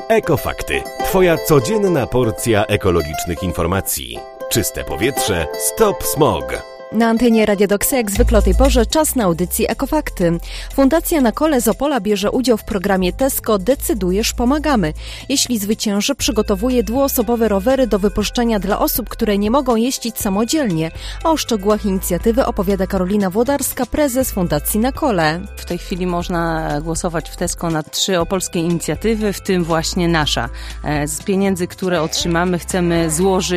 Ekofakty. Twoja codzienna porcja ekologicznych informacji. Czyste powietrze, stop smog. Na antenie Radia Doksa jak zwykle o tej porze czas na audycji Ekofakty. Fundacja Na Kole z Opola bierze udział w programie Tesco Decydujesz, pomagamy. Jeśli zwycięży, przygotowuje dwuosobowe rowery do wypożyczenia dla osób, które nie mogą jeździć samodzielnie. O szczegółach inicjatywy opowiada Karolina Włodarska, prezes Fundacji Na Kole. W tej chwili można głosować w Tesco na 3 opolskie inicjatywy, w tym właśnie nasza. Z pieniędzy, które otrzymamy, chcemy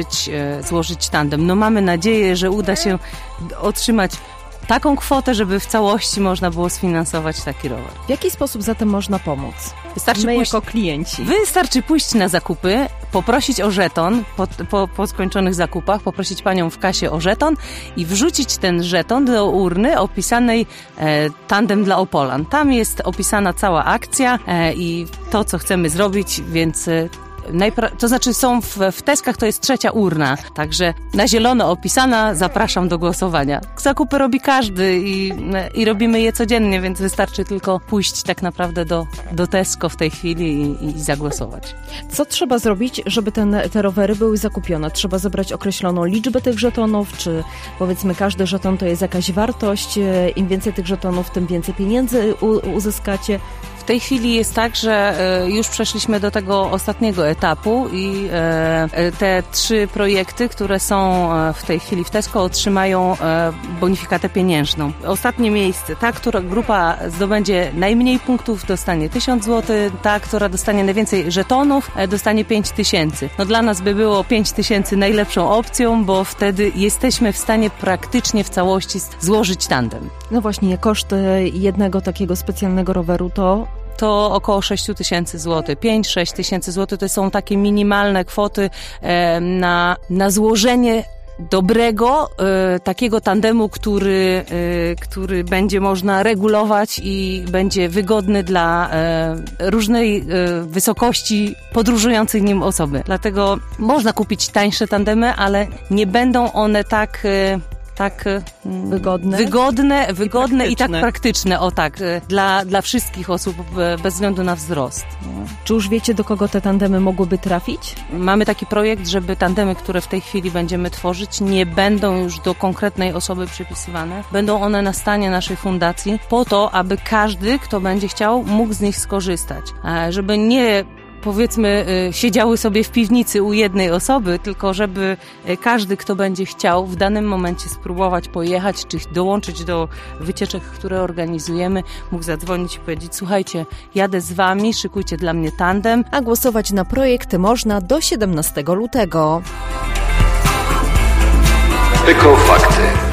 złożyć tandem. Mamy nadzieję, że uda się otrzymać taką kwotę, żeby w całości można było sfinansować taki rower. W jaki sposób zatem można pomóc? Jako klienci. Wystarczy pójść na zakupy, poprosić o żeton po skończonych zakupach, poprosić panią w kasie o żeton i wrzucić ten żeton do urny opisanej Tandem dla Opolan. Tam jest opisana cała akcja i to, co chcemy zrobić, więc to znaczy są w Teskach to jest 3. urna, także na zielono opisana, zapraszam do głosowania. Zakupy robi każdy i robimy je codziennie, więc wystarczy tylko pójść tak naprawdę do Tesco w tej chwili i zagłosować. Co trzeba zrobić, żeby te rowery były zakupione? Trzeba zebrać określoną liczbę tych żetonów, czy powiedzmy każdy żeton to jest jakaś wartość, im więcej tych żetonów, tym więcej pieniędzy uzyskacie? W tej chwili jest tak, że już przeszliśmy do tego ostatniego etapu i te 3 projekty, które są w tej chwili w Tesco, otrzymają bonifikatę pieniężną. Ostatnie miejsce, ta, która grupa zdobędzie najmniej punktów, dostanie 1000 zł, ta, która dostanie najwięcej żetonów, dostanie 5000. Dla nas by było 5000 najlepszą opcją, bo wtedy jesteśmy w stanie praktycznie w całości złożyć tandem. No właśnie, koszt jednego takiego specjalnego roweru to około 6000 zł. 5-6 tysięcy złotych to są takie minimalne kwoty na złożenie dobrego, takiego tandemu, który będzie można regulować i będzie wygodny dla różnej wysokości podróżującej nim osoby. Dlatego można kupić tańsze tandemy, ale nie będą one tak wygodne i tak praktyczne, dla wszystkich osób bez względu na wzrost. Czy już wiecie, do kogo te tandemy mogłyby trafić? Mamy taki projekt, żeby tandemy, które w tej chwili będziemy tworzyć, nie będą już do konkretnej osoby przypisywane. Będą one na stanie naszej fundacji po to, aby każdy, kto będzie chciał, mógł z nich skorzystać. Żeby nie powiedzmy siedziały sobie w piwnicy u jednej osoby, tylko żeby każdy, kto będzie chciał w danym momencie spróbować pojechać, czy dołączyć do wycieczek, które organizujemy, mógł zadzwonić i powiedzieć: słuchajcie, jadę z wami, szykujcie dla mnie tandem. A głosować na projekt można do 17 lutego. Ekofakty.